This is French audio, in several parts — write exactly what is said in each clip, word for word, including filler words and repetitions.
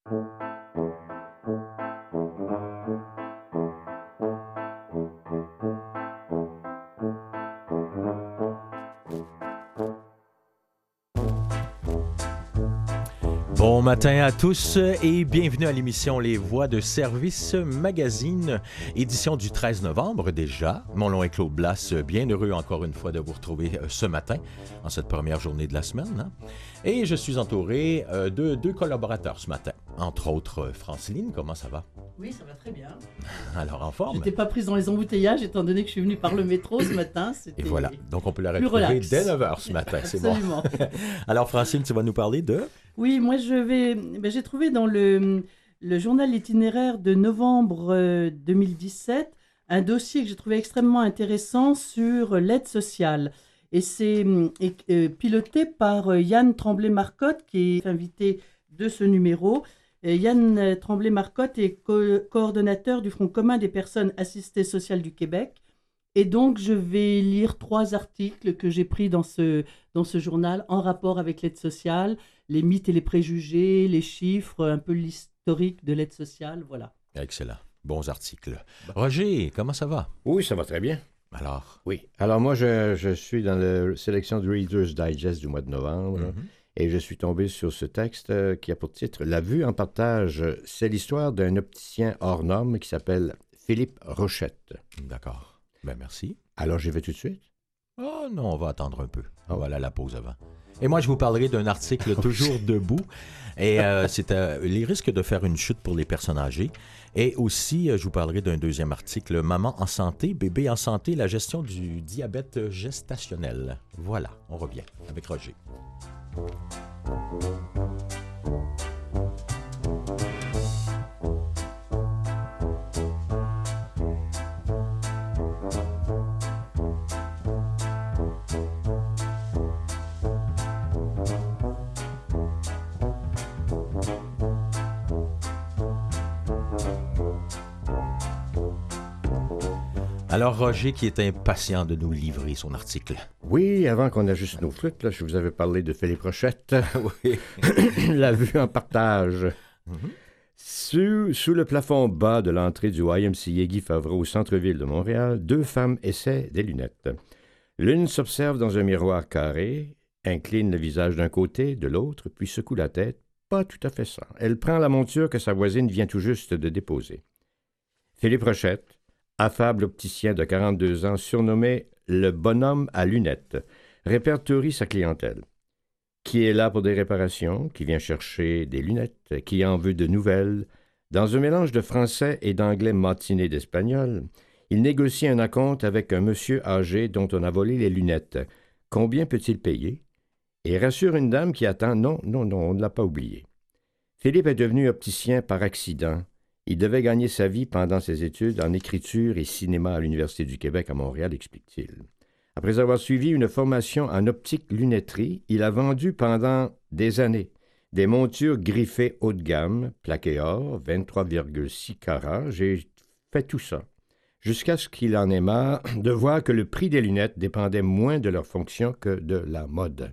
Bon matin à tous et bienvenue à l'émission Les Voix de Service Magazine, édition du treize novembre déjà. Mon nom est Claude Blasse, bien heureux encore une fois de vous retrouver ce matin, en cette première journée de la semaine. Hein? Et je suis entouré de deux collaborateurs ce matin, entre autres Franceline, comment ça va? Oui, ça va très bien. Alors en forme? J'étais pas prise dans les embouteillages étant donné que je suis venue par le métro ce matin. Et voilà, donc on peut la retrouver dès neuf heures ce matin, c'est bon. Absolument. Alors Francine, tu vas nous parler de... Oui, moi je vais... Ben, j'ai trouvé dans le, le journal itinéraire de novembre euh, deux mille dix-sept un dossier que j'ai trouvé extrêmement intéressant sur l'aide sociale. Et c'est et, euh, piloté par euh, Yann Tremblay-Marcotte, qui est invité de ce numéro. Et Yann Tremblay-Marcotte est co- coordonnateur du Front commun des personnes assistées sociales du Québec. Et donc, je vais lire trois articles que j'ai pris dans ce, dans ce journal en rapport avec l'aide sociale, les mythes et les préjugés, les chiffres, un peu l'historique de l'aide sociale, voilà. Excellent. Bons articles. Roger, comment ça va? Oui, ça va très bien. Alors? Oui. Alors moi, je, je suis dans la sélection du Reader's Digest du mois de novembre mm-hmm. et je suis tombé sur ce texte qui a pour titre « La vue en partage ». C'est l'histoire d'un opticien hors norme qui s'appelle Philippe Rochette. D'accord. Ben merci. Alors, j'y vais tout de suite? Oh non, on va attendre un peu. On va aller à la pause avant. Et moi, je vous parlerai d'un article toujours debout. Et euh, c'est euh, les risques de faire une chute pour les personnes âgées. Et aussi, euh, je vous parlerai d'un deuxième article, Maman en santé, bébé en santé, la gestion du diabète gestationnel. Voilà, on revient avec Roger. Alors, Roger qui est impatient de nous livrer son article. Oui, avant qu'on ajuste nos flûtes, là, je vous avais parlé de Philippe Rochette. Oui. La vue en partage. Mm-hmm. Sous, sous le plafond bas de l'entrée du Y M C A Guy Favreau au centre-ville de Montréal, deux femmes essaient des lunettes. L'une s'observe dans un miroir carré, incline le visage d'un côté, de l'autre, puis secoue la tête. Pas tout à fait ça. Elle prend la monture que sa voisine vient tout juste de déposer. Philippe Rochette, affable opticien de quarante-deux ans, surnommé le bonhomme à lunettes, répertorie sa clientèle. Qui est là pour des réparations, qui vient chercher des lunettes, qui en veut de nouvelles. Dans un mélange de français et d'anglais matiné d'espagnol, il négocie un acompte avec un monsieur âgé dont on a volé les lunettes. Combien peut-il payer? Et rassure une dame qui attend. Non, non, non, on ne l'a pas oublié. Philippe est devenu opticien par accident. Il devait gagner sa vie pendant ses études en écriture et cinéma à l'Université du Québec à Montréal, explique-t-il. Après avoir suivi une formation en optique-lunetterie, il a vendu pendant des années des montures griffées haut de gamme, plaquées or, vingt-trois virgule six carats. J'ai fait tout ça, jusqu'à ce qu'il en ait marre de voir que le prix des lunettes dépendait moins de leur fonction que de la mode.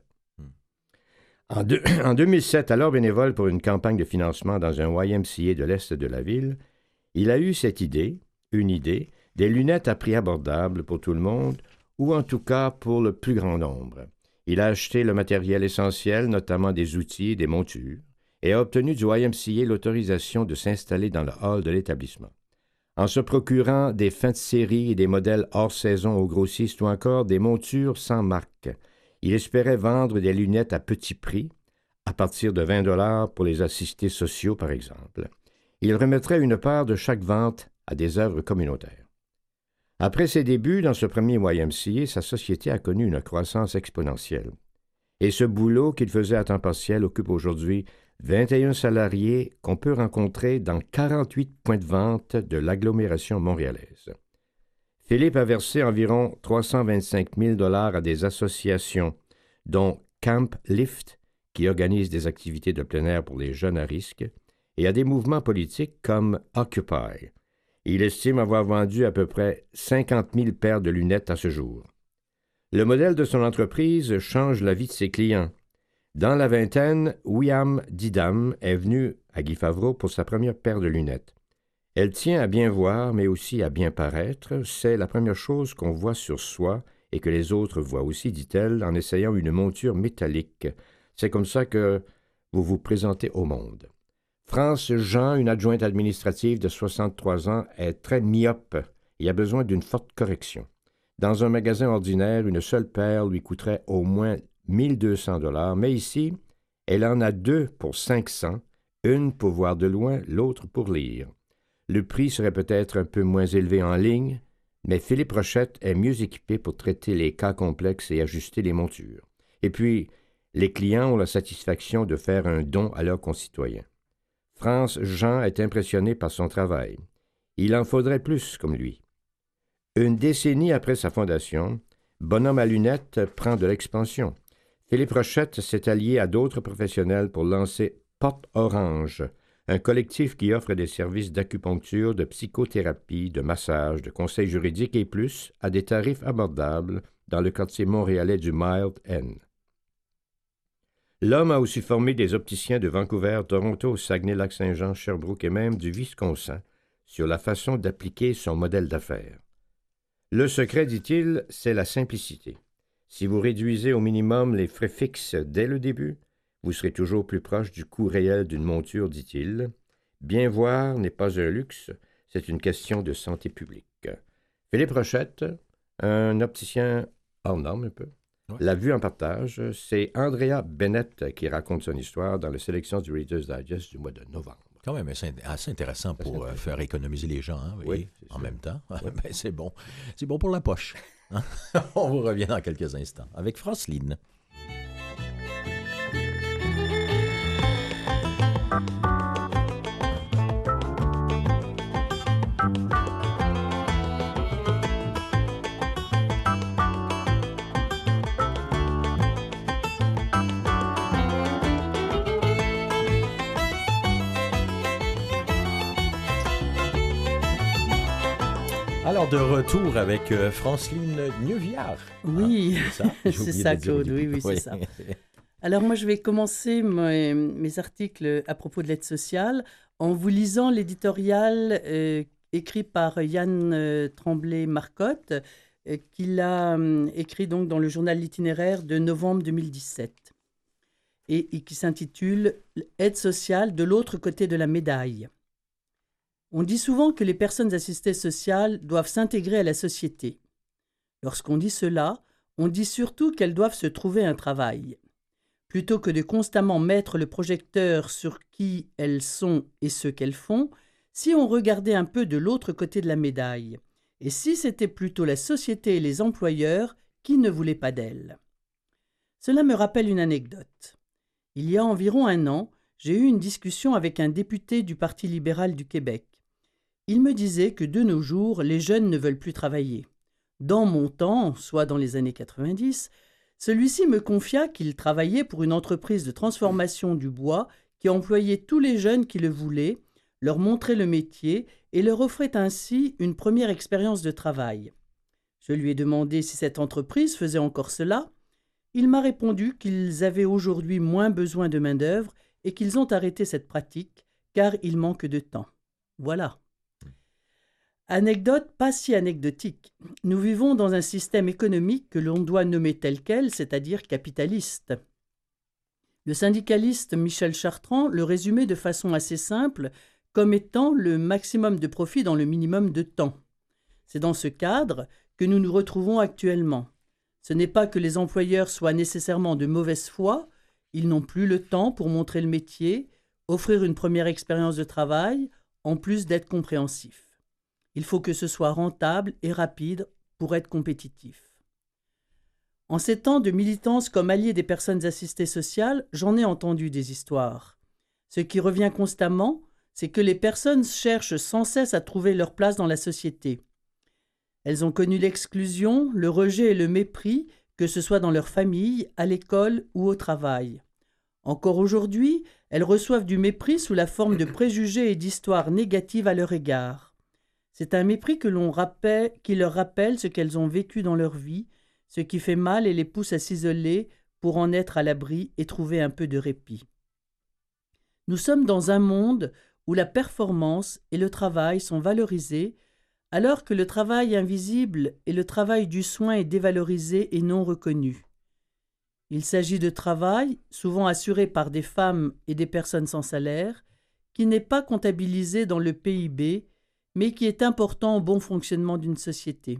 En, deux, en deux mille sept, alors bénévole pour une campagne de financement dans un Y M C A de l'est de la ville, il a eu cette idée, une idée, des lunettes à prix abordable pour tout le monde, ou en tout cas pour le plus grand nombre. Il a acheté le matériel essentiel, notamment des outils et des montures, et a obtenu du Y M C A l'autorisation de s'installer dans le hall de l'établissement. En se procurant des fins de série et des modèles hors saison aux grossistes ou encore des montures sans marque, il espérait vendre des lunettes à petit prix, à partir de vingt dollars pour les assistés sociaux, par exemple. Il remettrait une part de chaque vente à des œuvres communautaires. Après ses débuts dans ce premier Y M C A, sa société a connu une croissance exponentielle. Et ce boulot qu'il faisait à temps partiel occupe aujourd'hui vingt et un salariés qu'on peut rencontrer dans quarante-huit points de vente de l'agglomération montréalaise. Philippe a versé environ trois cent vingt-cinq mille dollars à des associations, dont Camp Lift, qui organise des activités de plein air pour les jeunes à risque, et à des mouvements politiques comme Occupy. Il estime avoir vendu à peu près cinquante mille paires de lunettes à ce jour. Le modèle de son entreprise change la vie de ses clients. Dans la vingtaine, William Didam est venu à Guy Favreau pour sa première paire de lunettes. Elle tient à bien voir, mais aussi à bien paraître. C'est la première chose qu'on voit sur soi et que les autres voient aussi, dit-elle, en essayant une monture métallique. C'est comme ça que vous vous présentez au monde. France Jean, une adjointe administrative de soixante-trois ans, est très myope et a besoin d'une forte correction. Dans un magasin ordinaire, une seule paire lui coûterait au moins mille deux cents dollars, mais ici, elle en a deux pour cinq cents, une pour voir de loin, l'autre pour lire. Le prix serait peut-être un peu moins élevé en ligne, mais Philippe Rochette est mieux équipé pour traiter les cas complexes et ajuster les montures. Et puis, les clients ont la satisfaction de faire un don à leurs concitoyens. France Jean est impressionné par son travail. Il en faudrait plus comme lui. Une décennie après sa fondation, Bonhomme à lunettes prend de l'expansion. Philippe Rochette s'est allié à d'autres professionnels pour lancer Porte Orange, un collectif qui offre des services d'acupuncture, de psychothérapie, de massage, de conseils juridiques et plus à des tarifs abordables dans le quartier montréalais du Mile End. L'homme a aussi formé des opticiens de Vancouver, Toronto, Saguenay-Lac-Saint-Jean, Sherbrooke et même du Wisconsin sur la façon d'appliquer son modèle d'affaires. Le secret, dit-il, c'est la simplicité. Si vous réduisez au minimum les frais fixes dès le début, vous serez toujours plus proche du coût réel d'une monture, dit-il. Bien voir n'est pas un luxe, c'est une question de santé publique. Philippe Rochette, un opticien hors norme un peu, ouais. L'a vu en partage. C'est Andrea Bennett qui raconte son histoire dans la sélection du Reader's Digest du mois de novembre. Quand même assez, assez intéressant pour intéressant. Euh, faire économiser les gens, hein, oui, en sûr. Même temps. Ouais. Ben, c'est bon. C'est bon pour la poche. Hein? On vous revient dans quelques instants avec Franceline. Alors, de retour avec euh, Franceline Neuviard. Oui, hein, c'est ça, c'est ça Claude, oui, oui, c'est oui. ça. Alors, moi, je vais commencer mes, mes articles à propos de l'aide sociale en vous lisant l'éditorial euh, écrit par Yann euh, Tremblay-Marcotte, euh, qu'il a euh, écrit donc dans le journal L'Itinéraire de novembre deux mille dix-sept, et, et qui s'intitule « Aide sociale de l'autre côté de la médaille ». On dit souvent que les personnes assistées sociales doivent s'intégrer à la société. Lorsqu'on dit cela, on dit surtout qu'elles doivent se trouver un travail. Plutôt que de constamment mettre le projecteur sur qui elles sont et ce qu'elles font, si on regardait un peu de l'autre côté de la médaille, et si c'était plutôt la société et les employeurs qui ne voulaient pas d'elles. Cela me rappelle une anecdote. Il y a environ un an, j'ai eu une discussion avec un député du Parti libéral du Québec. Il me disait que de nos jours, les jeunes ne veulent plus travailler. Dans mon temps, soit dans les années quatre-vingt-dix, celui-ci me confia qu'il travaillait pour une entreprise de transformation du bois qui employait tous les jeunes qui le voulaient, leur montrait le métier et leur offrait ainsi une première expérience de travail. Je lui ai demandé si cette entreprise faisait encore cela. Il m'a répondu qu'ils avaient aujourd'hui moins besoin de main-d'œuvre et qu'ils ont arrêté cette pratique car il manque de temps. Voilà. Anecdote pas si anecdotique. Nous vivons dans un système économique que l'on doit nommer tel quel, c'est-à-dire capitaliste. Le syndicaliste Michel Chartrand le résumait de façon assez simple comme étant le maximum de profit dans le minimum de temps. C'est dans ce cadre que nous nous retrouvons actuellement. Ce n'est pas que les employeurs soient nécessairement de mauvaise foi, ils n'ont plus le temps pour montrer le métier, offrir une première expérience de travail, en plus d'être compréhensifs. Il faut que ce soit rentable et rapide pour être compétitif. En ces temps de militance comme allié des personnes assistées sociales, j'en ai entendu des histoires. Ce qui revient constamment, c'est que les personnes cherchent sans cesse à trouver leur place dans la société. Elles ont connu l'exclusion, le rejet et le mépris, que ce soit dans leur famille, à l'école ou au travail. Encore aujourd'hui, elles reçoivent du mépris sous la forme de préjugés et d'histoires négatives à leur égard. C'est un mépris que l'on rappelle, qui leur rappelle ce qu'elles ont vécu dans leur vie, ce qui fait mal et les pousse à s'isoler pour en être à l'abri et trouver un peu de répit. Nous sommes dans un monde où la performance et le travail sont valorisés, alors que le travail invisible et le travail du soin est dévalorisé et non reconnu. Il s'agit de travail, souvent assuré par des femmes et des personnes sans salaire, qui n'est pas comptabilisé dans le P I B, mais qui est important au bon fonctionnement d'une société.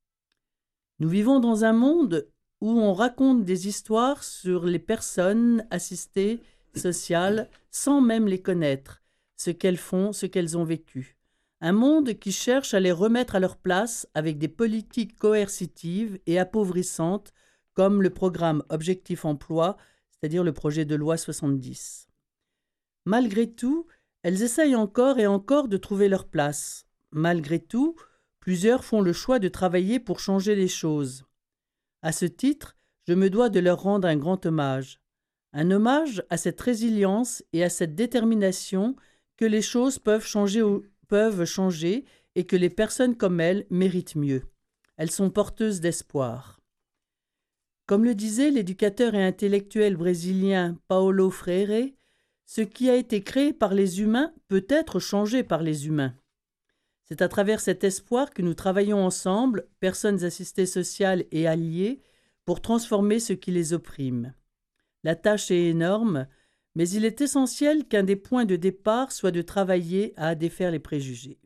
Nous vivons dans un monde où on raconte des histoires sur les personnes assistées sociales sans même les connaître, ce qu'elles font, ce qu'elles ont vécu. Un monde qui cherche à les remettre à leur place avec des politiques coercitives et appauvrissantes comme le programme Objectif Emploi, c'est-à-dire le projet de loi soixante-dix. Malgré tout, elles essayent encore et encore de trouver leur place. Malgré tout, plusieurs font le choix de travailler pour changer les choses. À ce titre, je me dois de leur rendre un grand hommage. Un hommage à cette résilience et à cette détermination que les choses peuvent changer, ou, peuvent changer et que les personnes comme elles méritent mieux. Elles sont porteuses d'espoir. Comme le disait l'éducateur et intellectuel brésilien Paulo Freire, ce qui a été créé par les humains peut être changé par les humains. C'est à travers cet espoir que nous travaillons ensemble, personnes assistées sociales et alliées, pour transformer ce qui les opprime. La tâche est énorme, mais il est essentiel qu'un des points de départ soit de travailler à défaire les préjugés.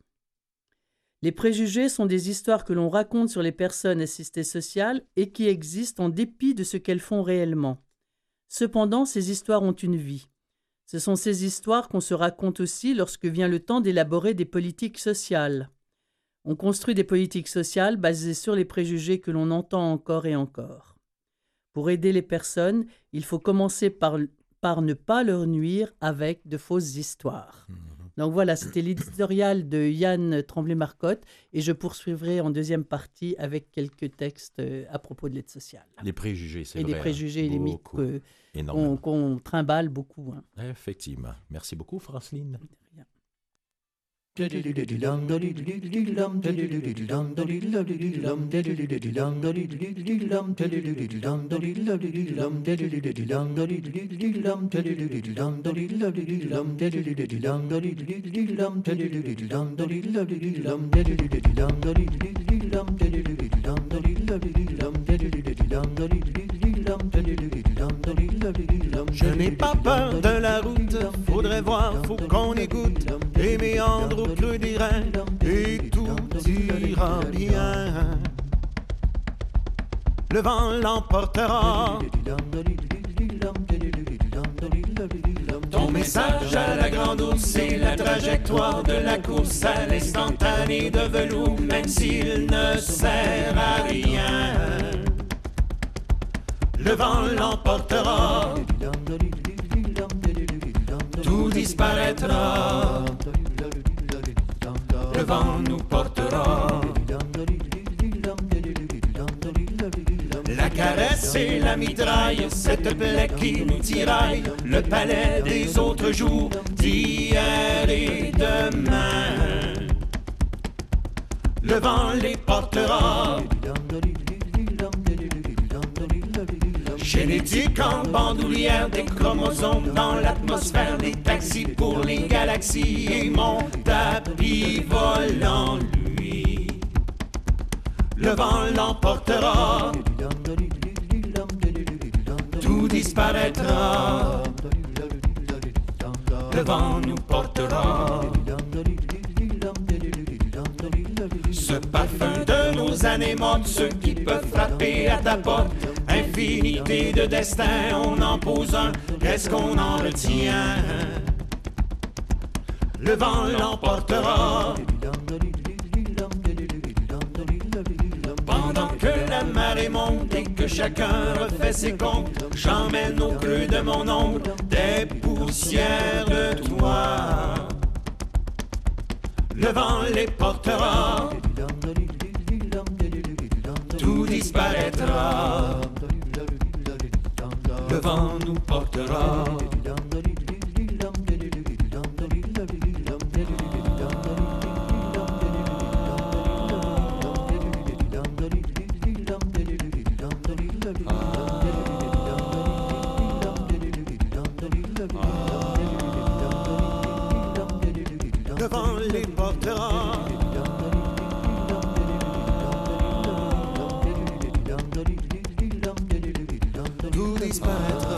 Les préjugés sont des histoires que l'on raconte sur les personnes assistées sociales et qui existent en dépit de ce qu'elles font réellement. Cependant, ces histoires ont une vie. Ce sont ces histoires qu'on se raconte aussi lorsque vient le temps d'élaborer des politiques sociales. On construit des politiques sociales basées sur les préjugés que l'on entend encore et encore. Pour aider les personnes, il faut commencer par, par ne pas leur nuire avec de fausses histoires. Mmh. Donc voilà, c'était l'éditorial de Yann Tremblay-Marcotte et je poursuivrai en deuxième partie avec quelques textes à propos de l'aide sociale. Les préjugés, c'est et vrai. Et les préjugés et les mythes que, qu'on, qu'on trimballe beaucoup. Hein. Effectivement. Merci beaucoup, Franceline. Je n'ai pas peur de la route, faudrait voir, faut qu'on écoute les méandres au creux des reins et tout ira bien. Le vent l'emportera. Ton message à la grande ours, c'est la trajectoire de la course à l'instantané de velours, même s'il ne sert à rien. Le vent l'emportera, tout disparaîtra. Le vent nous portera. La caresse et la mitraille, cette plaie qui nous tiraille, le palais des autres jours, d'hier et demain. Le vent les portera. Génétique en bandoulière, des chromosomes dans l'atmosphère, des taxis pour les galaxies et mon tapis volant, lui. Le vent l'emportera, tout disparaîtra. Le vent nous portera. Ce parfum de nos années mortes, ceux qui peuvent frapper à ta porte. Infinité de destins, on en pose un, qu'est-ce qu'on en retient? Le vent l'emportera. Pendant que la marée monte et que chacun refait ses comptes, j'emmène au creux de mon ombre des poussières de toi. Le vent les portera, tout disparaîtra. Le vent nous portera. devant les portera. Tout disparaîtra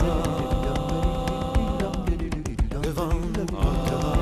devant le portera.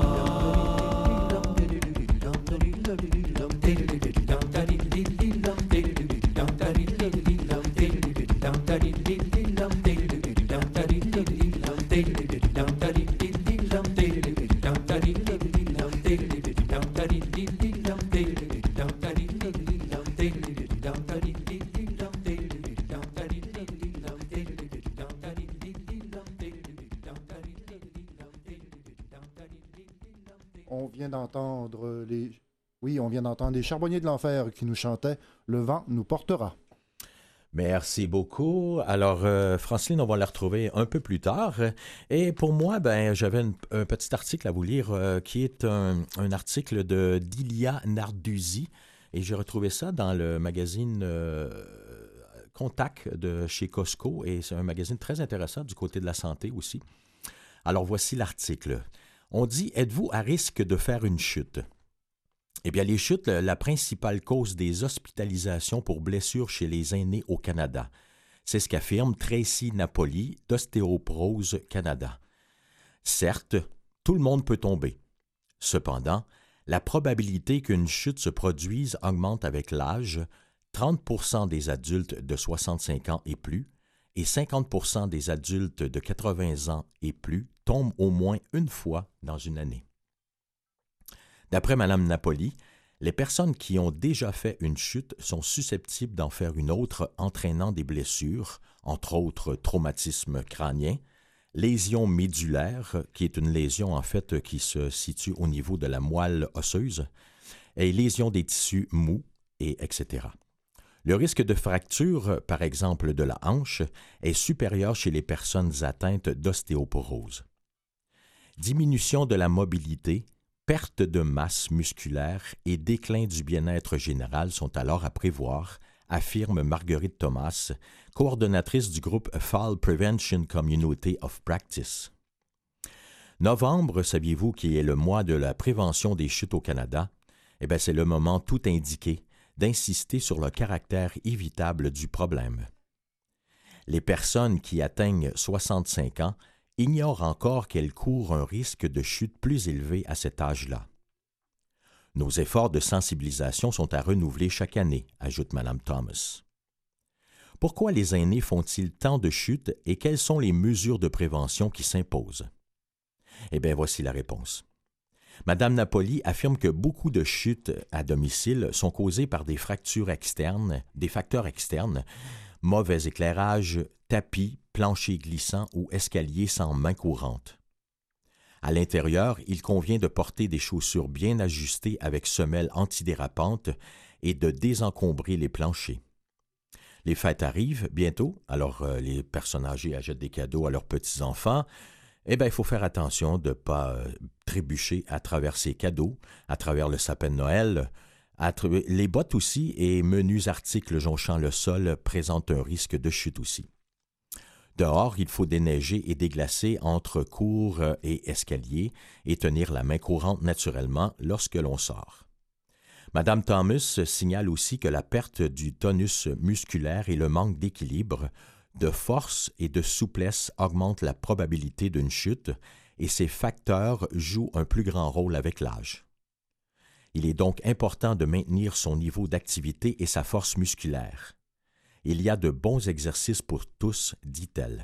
On vient d'entendre les... Oui, on vient d'entendre les Charbonniers de l'Enfer qui nous chantaient « Le vent nous portera ». Merci beaucoup. Alors, euh, Franceline, on va la retrouver un peu plus tard. Et pour moi, ben, j'avais une, un petit article à vous lire euh, qui est un, un article de d'Ilia Narduzzi. Et j'ai retrouvé ça dans le magazine euh, Contact de chez Costco. Et c'est un magazine très intéressant du côté de la santé aussi. Alors, voici l'article. On dit « Êtes-vous à risque de faire une chute ?» Eh bien, les chutes, la principale cause des hospitalisations pour blessures chez les aînés au Canada. C'est ce qu'affirme Tracy Napoli d'Ostéoporose Canada. Certes, tout le monde peut tomber. Cependant, la probabilité qu'une chute se produise augmente avec l'âge, trente pour cent des adultes de soixante-cinq ans et plus et cinquante pour cent des adultes de quatre-vingts ans et plus tombent au moins une fois dans une année. D'après Mme Napoli, les personnes qui ont déjà fait une chute sont susceptibles d'en faire une autre entraînant des blessures, entre autres traumatisme crânien, lésion médulaire, qui est une lésion en fait qui se situe au niveau de la moelle osseuse, et lésion des tissus mous, et et cetera. Le risque de fracture, par exemple de la hanche, est supérieur chez les personnes atteintes d'ostéoporose. Diminution de la mobilité, perte de masse musculaire et déclin du bien-être général sont alors à prévoir, affirme Marguerite Thomas, coordonnatrice du groupe Fall Prevention Community of Practice. Novembre, saviez-vous, qui est le mois de la prévention des chutes au Canada? Eh bien, c'est le moment tout indiqué d'insister sur le caractère évitable du problème. Les personnes qui atteignent soixante-cinq ans ignorent encore qu'elles courent un risque de chute plus élevé à cet âge-là. Nos efforts de sensibilisation sont à renouveler chaque année, ajoute Mme Thomas. Pourquoi les aînés font-ils tant de chutes et quelles sont les mesures de prévention qui s'imposent? Eh bien, voici la réponse. Mme Napoli affirme que beaucoup de chutes à domicile sont causées par des fractures externes, des facteurs externes, mauvais éclairage, tapis, plancher glissant ou escalier sans main courante. À l'intérieur, il convient de porter des chaussures bien ajustées avec semelles antidérapantes et de désencombrer les planchers. Les fêtes arrivent bientôt, alors euh, les personnes âgées achètent des cadeaux à leurs petits-enfants. Eh bien, il faut faire attention de ne pas euh, trébucher à travers ces cadeaux, à travers le sapin de Noël. Les bottes aussi et menus articles jonchant le sol présentent un risque de chute aussi. Dehors, il faut déneiger et déglacer entre cours et escaliers et tenir la main courante naturellement lorsque l'on sort. Mme Thomas signale aussi que la perte du tonus musculaire et le manque d'équilibre, de force et de souplesse augmentent la probabilité d'une chute et ces facteurs jouent un plus grand rôle avec l'âge. Il est donc important de maintenir son niveau d'activité et sa force musculaire. Il y a de bons exercices pour tous, dit-elle.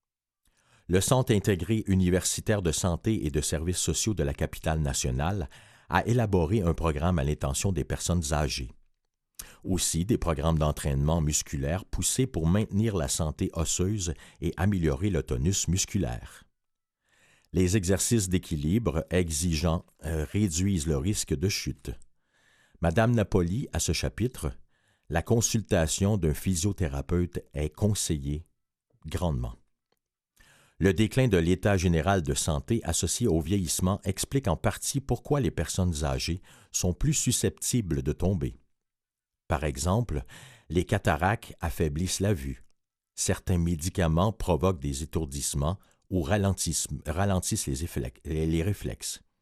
Le Centre intégré universitaire de santé et de services sociaux de la capitale nationale a élaboré un programme à l'intention des personnes âgées. Aussi, des programmes d'entraînement musculaire poussés pour maintenir la santé osseuse et améliorer le tonus musculaire. Les exercices d'équilibre exigeants euh, réduisent le risque de chute. Madame Napoli, à ce chapitre, la consultation d'un physiothérapeute est conseillée grandement. Le déclin de l'état général de santé associé au vieillissement explique en partie pourquoi les personnes âgées sont plus susceptibles de tomber. Par exemple, les cataractes affaiblissent la vue. Certains médicaments provoquent des étourdissements ou ralentissent, ralentissent les, efflec- les réflexes.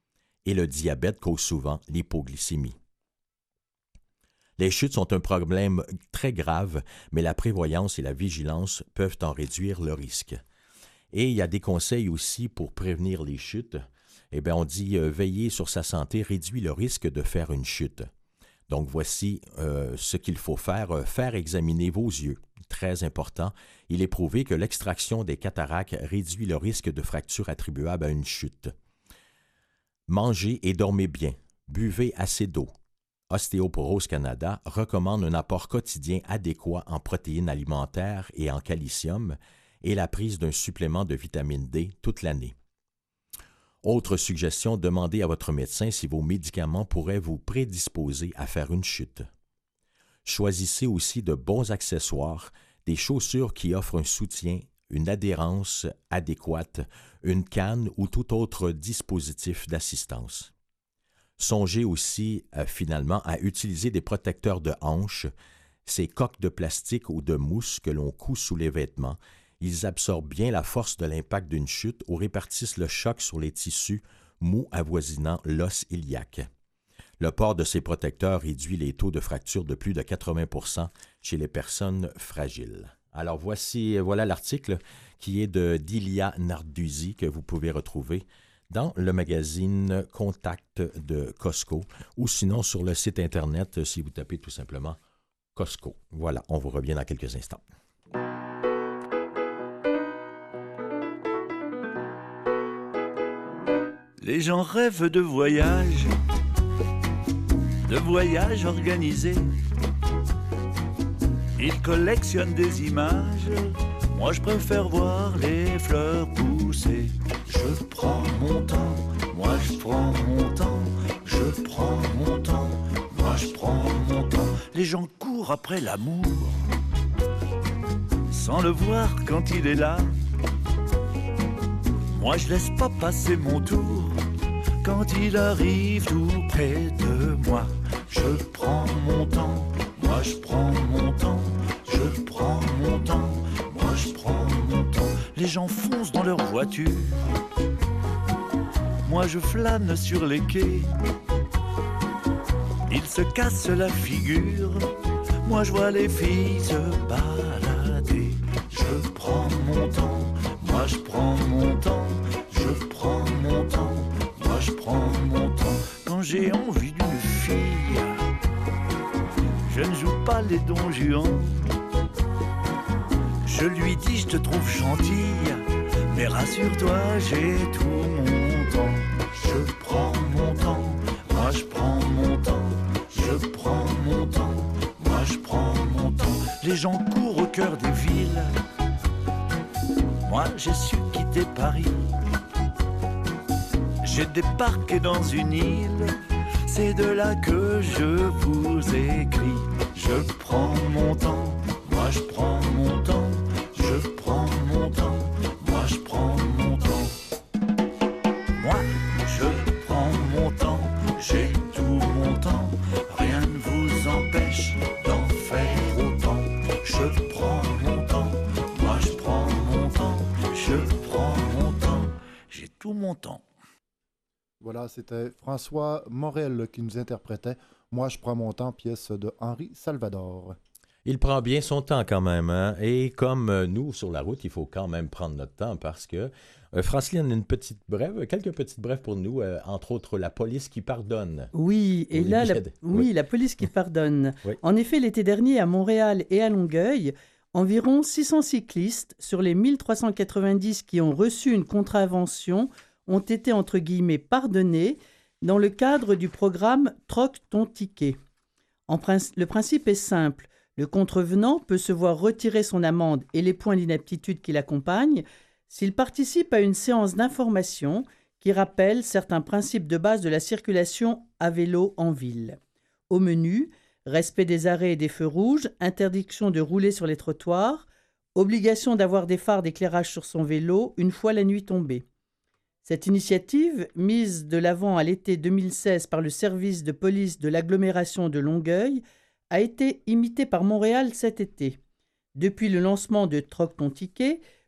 et le diabète cause souvent l'hypoglycémie. Les chutes sont un problème très grave, mais la prévoyance et la vigilance peuvent en réduire le risque. Et il y a des conseils aussi pour prévenir les chutes. Eh bien, on dit euh, veiller sur sa santé réduit le risque de faire une chute. Donc, voici euh, ce qu'il faut faire. Faire examiner vos yeux. Très important. Il est prouvé que l'extraction des cataractes réduit le risque de fracture attribuable à une chute. Mangez et dormez bien. Buvez assez d'eau. Ostéoporose Canada recommande un apport quotidien adéquat en protéines alimentaires et en calcium et la prise d'un supplément de vitamine D toute l'année. Autre suggestion, demandez à votre médecin si vos médicaments pourraient vous prédisposer à faire une chute. Choisissez aussi de bons accessoires, des chaussures qui offrent un soutien, une adhérence adéquate, une canne ou tout autre dispositif d'assistance. Songez aussi, euh, finalement, à utiliser des protecteurs de hanches, ces coques de plastique ou de mousse que l'on coud sous les vêtements. Ils absorbent bien la force de l'impact d'une chute ou répartissent le choc sur les tissus mous avoisinant l'os iliaque. Le port de ces protecteurs réduit les taux de fracture de plus de quatre-vingts pour cent chez les personnes fragiles. Alors voici, voilà l'article qui est de Dilia Narduzzi que vous pouvez retrouver dans le magazine Contact de Costco ou sinon sur le site Internet si vous tapez tout simplement Costco. Voilà, on vous revient dans quelques instants. Les gens rêvent de voyage, de voyage organisé. Ils collectionnent des images, moi je préfère voir les fleurs pousser. Je prends mon temps, moi je prends mon temps, je prends mon temps, moi je prends mon temps. Les gens courent après l'amour, sans le voir quand il est là. Moi je laisse pas passer mon tour, quand il arrive tout près de moi. Je prends mon temps, moi je prends mon temps, je prends mon temps, moi je prends mon temps. Les gens foncent dans leur voiture, moi je flâne sur les quais. Ils se cassent la figure, moi je vois les filles se balader. Je prends mon temps, moi je prends mon temps, je prends mon temps, moi je prends mon temps. Quand j'ai envie d'une fille, je ne joue pas les Don Juan. Je lui dis je te trouve gentille, mais rassure-toi j'ai tout mon temps. Je prends mon temps, moi je prends mon temps, je prends mon temps, moi je prends mon temps. Les gens courent au cœur des villes, moi j'ai su quitter Paris. J'ai débarqué dans une île, c'est de là que je vous écris. Je prends mon temps, moi je prends mon temps, je prends mon temps, moi je prends mon temps. Moi je prends mon temps, j'ai tout mon temps, rien ne vous empêche d'en faire autant. Je prends mon temps, moi je prends mon temps, je prends mon temps, j'ai tout mon temps. Voilà, c'était François Morel qui nous interprétait « Moi, je prends mon temps », pièce de Henri Salvador. Il prend bien son temps quand même, hein? Et comme euh, nous, sur la route, il faut quand même prendre notre temps parce que euh, Franceline a une petite brève, quelques petites brèves pour nous, euh, entre autres la police qui pardonne. Oui, et Oui, là, la, oui. oui, la police qui pardonne. Oui. En effet, l'été dernier, à Montréal et à Longueuil, environ six cents cyclistes sur les mille trois cent quatre-vingt-dix qui ont reçu une contravention ont été, entre guillemets, pardonnés dans le cadre du programme « Troque ton ticket ». En princi- le principe est simple. Le contrevenant peut se voir retirer son amende et les points d'inaptitude qui l'accompagnent s'il participe à une séance d'information qui rappelle certains principes de base de la circulation à vélo en ville. Au menu, respect des arrêts et des feux rouges, interdiction de rouler sur les trottoirs, obligation d'avoir des phares d'éclairage sur son vélo une fois la nuit tombée. Cette initiative, mise de l'avant à l'été deux mille seize par le service de police de l'agglomération de Longueuil, a été imitée par Montréal cet été. Depuis le lancement de Troque ton ticket,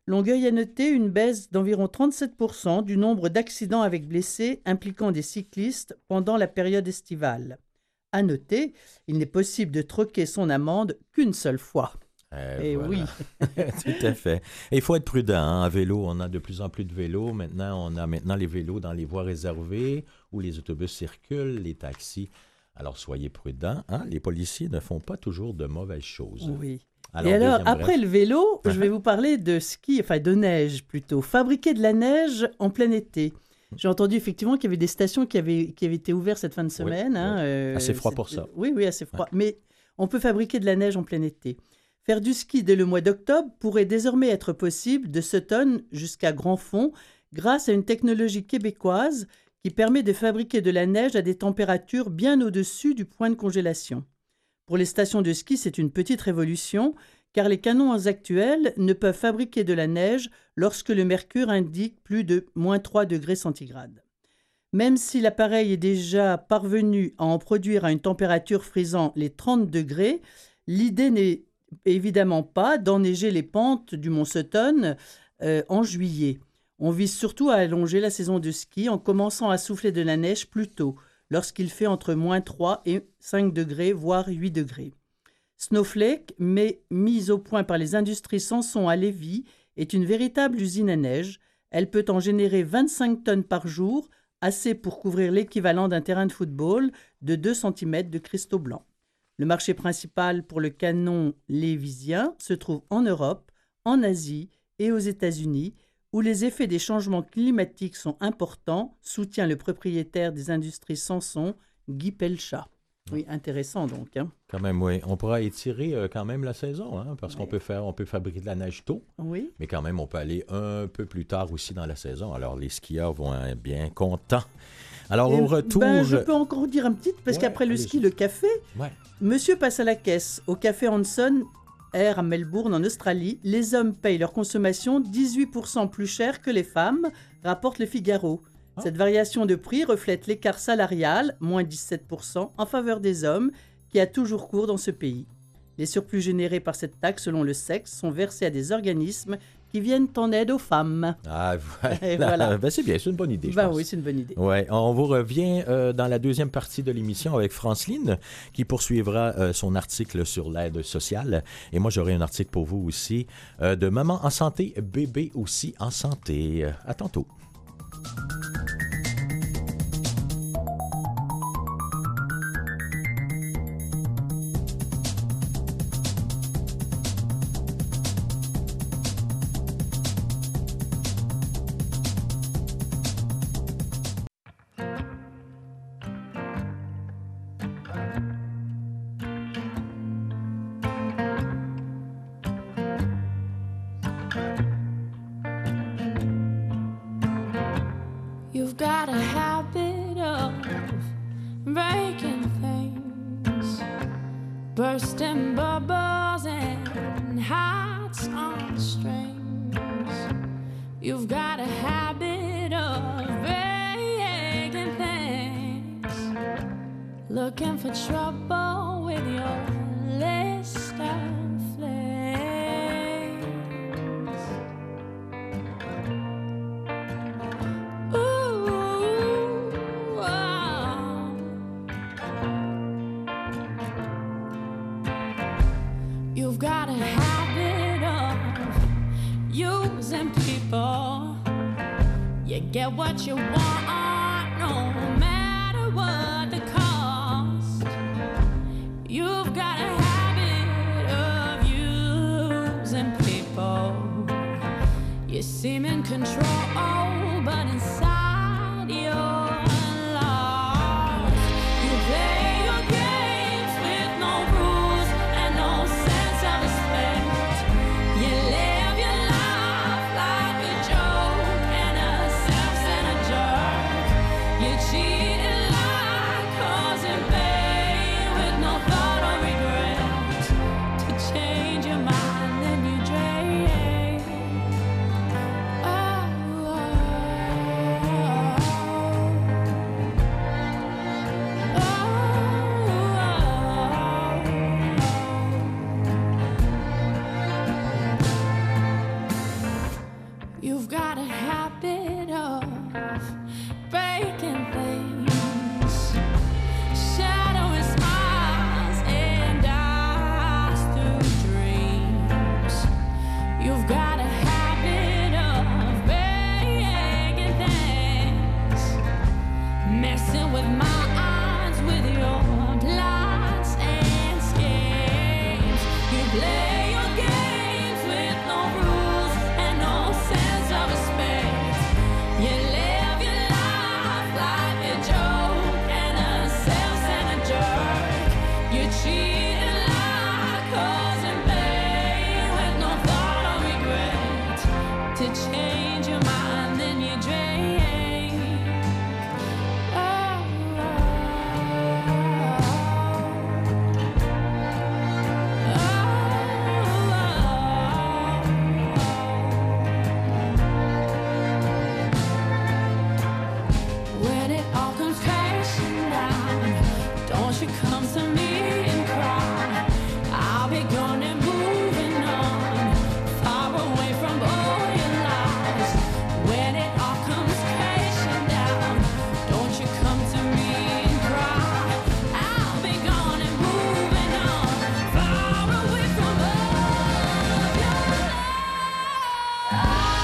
Longueuil a noté une baisse d'environ trente-sept pour cent du nombre d'accidents avec blessés impliquant des cyclistes pendant la période estivale. À noter, il n'est possible de troquer son amende qu'une seule fois. Eh, Et voilà. oui. Tout à fait. Et il faut être prudent. Hein? En vélo, on a de plus en plus de vélos. Maintenant, on a maintenant les vélos dans les voies réservées où les autobus circulent, les taxis. Alors, soyez prudents. Hein? Les policiers ne font pas toujours de mauvaises choses. Oui. Alors, Et alors, deuxième après bref. le vélo, Uh-huh. je vais vous parler de ski, enfin de neige plutôt. Fabriquer de la neige en plein été. J'ai entendu effectivement qu'il y avait des stations qui avaient, qui avaient été ouvertes cette fin de semaine. Oui, hein, oui. euh, Assez froid c'est- pour ça. Oui, oui, assez froid. Mais on peut fabriquer de la neige en plein été. Faire du ski dès le mois d'octobre pourrait désormais être possible de Sutton jusqu'à Grand Fond grâce à une technologie québécoise qui permet de fabriquer de la neige à des températures bien au-dessus du point de congélation. Pour les stations de ski, c'est une petite révolution car les canons actuels ne peuvent fabriquer de la neige lorsque le mercure indique plus de moins trois degrés centigrades. Même si l'appareil est déjà parvenu à en produire à une température frisant les trente degrés, l'idée n'est évidemment pas d'enneiger les pentes du mont Sutton euh, en juillet. On vise surtout à allonger la saison de ski en commençant à souffler de la neige plus tôt, lorsqu'il fait entre moins trois et cinq degrés, voire huit degrés. Snowflake, mais mise au point par les industries Sanson à Lévis, est une véritable usine à neige. Elle peut en générer vingt-cinq tonnes par jour, assez pour couvrir l'équivalent d'un terrain de football de deux centimètres de cristaux blancs. Le marché principal pour le canon lévisien se trouve en Europe, en Asie et aux États-Unis, où les effets des changements climatiques sont importants, soutient le propriétaire des industries Sanson, Guy Pelchat. Oui, intéressant donc. Hein. Quand même, oui. On pourra étirer euh, quand même la saison, hein, parce Oui. qu'on peut faire, on peut fabriquer de la neige tôt, Oui. mais quand même, on peut aller un peu plus tard aussi dans la saison. Alors, les skieurs vont être bien contents. Alors, Et, au retour... ben, je peux encore dire un petit, parce Ouais, qu'après le allez-y. ski, le café, Ouais. monsieur passe à la caisse au café Hanson Air à Melbourne, en Australie. Les hommes payent leur consommation dix-huit pour cent plus cher que les femmes, rapporte le Figaro. Ah. Cette variation de prix reflète l'écart salarial, moins dix-sept pour cent, en faveur des hommes, qui a toujours cours dans ce pays. Les surplus générés par cette taxe selon le sexe sont versés à des organismes qui viennent en aide aux femmes. Ah, voilà. Et voilà. Ben, c'est bien, c'est une bonne idée, je Ben pense. oui, c'est une bonne idée. Ouais, on vous revient euh, dans la deuxième partie de l'émission avec Franceline qui poursuivra euh, son article sur l'aide sociale. Et moi, j'aurai un article pour vous aussi euh, de Maman en santé, bébé aussi en santé. Euh, à tantôt. You've got a habit of breaking things, bursting bubbles and hearts on strings. You've got a habit of breaking things, looking for trouble with your list of flames. Ooh, oh. You've got a habit of using people. You get what you want, no matter what the cost. You've got a habit of using people. You seem in control, but inside you're lost. You play your games with no rules and no sense of respect. You live your life like a joke and a self-centered jerk. messing with minds with your plots and schemes. You play your games with no rules and no sense of respect. You live your life like a joke and a self-centered jerk. You cheat and lie, cause and pay with no thought or regret. To change your mind, then you drink. Oh, when it all comes crashing down, don't you come to me and cry. I'll be gone and moving on, far away from all your lies. When it all comes crashing down, don't you come to me and cry. I'll be gone and moving on, far away from all your lies.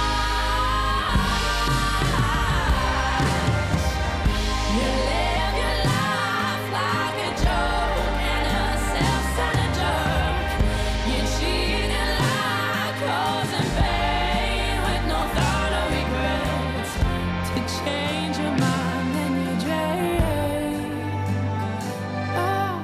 You live your life like a joke and a self-centered jerk. You cheat and lie, cause and pay with no thought or regret. To change your mind, then you drink. Oh,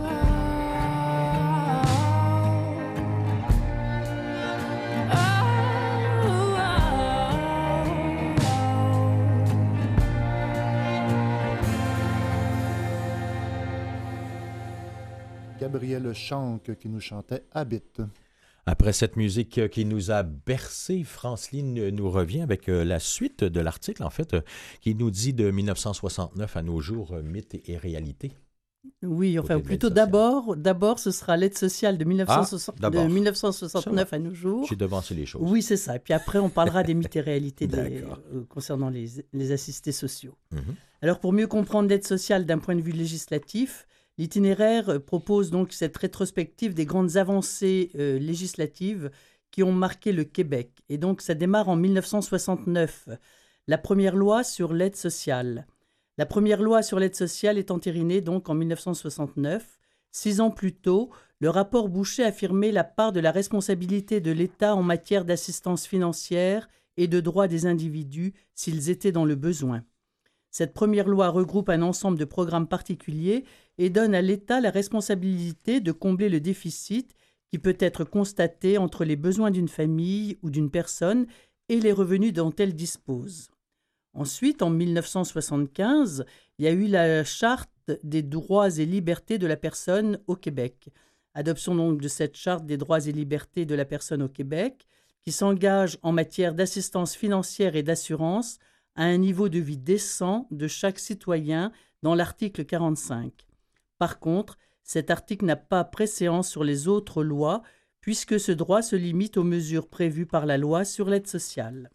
Gabrielle Chanck qui nous chantait Habite. Après cette musique qui nous a bercé, Franceline nous revient avec la suite de l'article, en fait, qui nous dit de mille neuf cent soixante-neuf à nos jours, mythe et réalité. Oui, enfin Côté de plutôt l'aide sociale. d'abord, d'abord ce sera l'aide sociale de, mille neuf cent soixante, Ah, de d'abord. mille neuf cent soixante-neuf à nos jours. J'ai devancé les choses. Oui, c'est ça. Et puis après, on parlera des mythes et réalités des- D'accord. euh, concernant les, les assistés sociaux. Mhm. Alors, pour mieux comprendre l'aide sociale d'un point de vue législatif, l'itinéraire euh, propose donc cette rétrospective des grandes avancées euh, législatives qui ont marqué le Québec. Et donc, ça démarre en mille neuf cent soixante-neuf, la première loi sur l'aide sociale. La première loi sur l'aide sociale est entérinée donc en mille neuf cent soixante-neuf. Six ans plus tôt, le rapport Boucher affirmait la part de la responsabilité de l'État en matière d'assistance financière et de droits des individus s'ils étaient dans le besoin. Cette première loi regroupe un ensemble de programmes particuliers et donne à l'État la responsabilité de combler le déficit qui peut être constaté entre les besoins d'une famille ou d'une personne et les revenus dont elle dispose. Ensuite, en mille neuf cent soixante-quinze, il y a eu la Charte des droits et libertés de la personne au Québec. Adoption donc de cette Charte des droits et libertés de la personne au Québec, qui s'engage en matière d'assistance financière et d'assurance à un niveau de vie décent de chaque citoyen dans l'article quarante-cinq. Par contre, cet article n'a pas préséance sur les autres lois, puisque ce droit se limite aux mesures prévues par la loi sur l'aide sociale.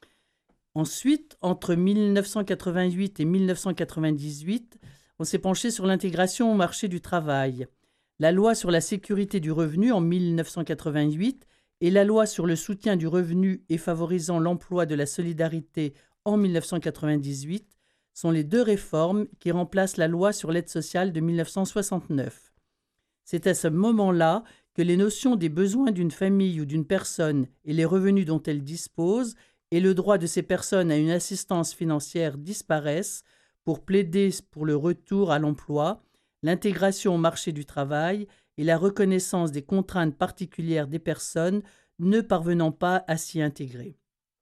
Ensuite, entre mille neuf cent quatre-vingt-huit et mille neuf cent quatre-vingt-dix-huit, on s'est penché sur l'intégration au marché du travail. La loi sur la sécurité du revenu en mille neuf cent quatre-vingt-huit et la loi sur le soutien du revenu et favorisant l'emploi de la solidarité en mille neuf cent quatre-vingt-dix-huit sont les deux réformes qui remplacent la loi sur l'aide sociale de mille neuf cent soixante-neuf. C'est à ce moment-là que les notions des besoins d'une famille ou d'une personne et les revenus dont elle dispose et le droit de ces personnes à une assistance financière disparaissent pour plaider pour le retour à l'emploi, l'intégration au marché du travail et la reconnaissance des contraintes particulières des personnes ne parvenant pas à s'y intégrer.